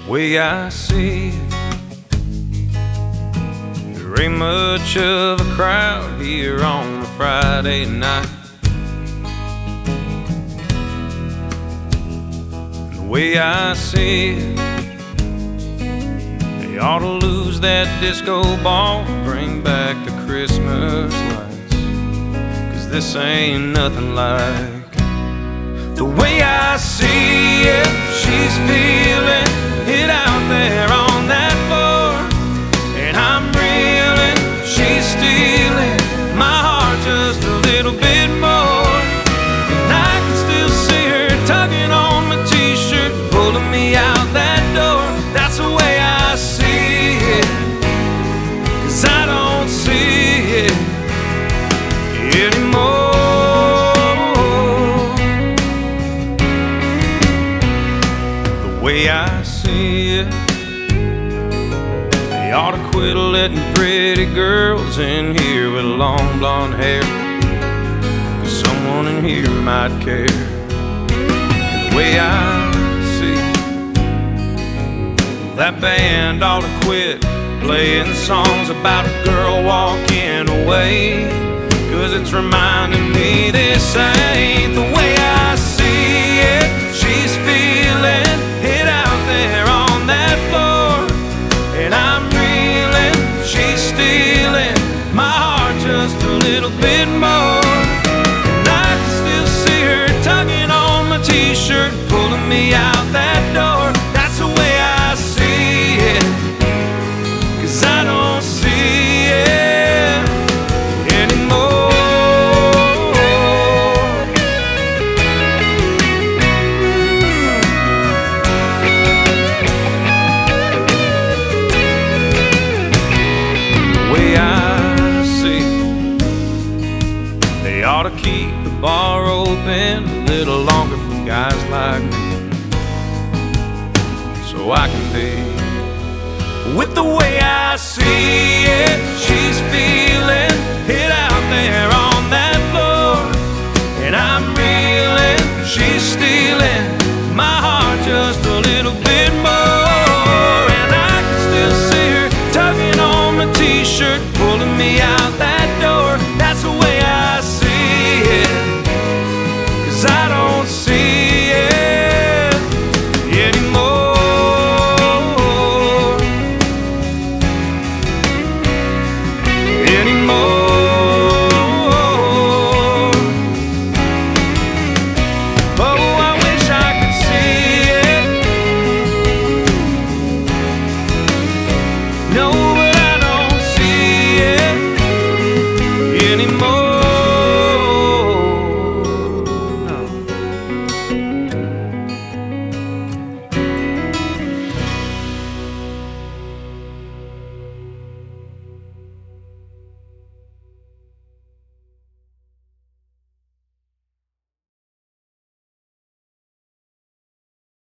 way I see it, there ain't much of a crowd here on a Friday night. The way I see it, they ought to lose that disco ball, bring back the Christmas lights, 'cause this ain't nothing like the way I see it. She's feeling it out there on that floor, and I'm reeling, she's stealing my heart just a little bit more. And I can still see her tugging on my t-shirt, pulling me out that door. That's the way I see it, 'cause I don't see it anymore. The way I see it, they ought to quit letting pretty girls in here with long blonde hair, 'cause someone in here might care. And the way I see it, that band ought to quit playing songs about a girl walking away, 'cause it's reminding me this ain't the way I see it. She's feeling it out there on that floor, and I'm reeling, she's stealing my heart just a little bit more. And I can still see her tugging on my t-shirt, pulling me out that door. That's the way I see it, 'cause I don't see it anymore. They ought to keep the bar open a little longer for guys like me, so I can be with the way I see it. She's feeling it out there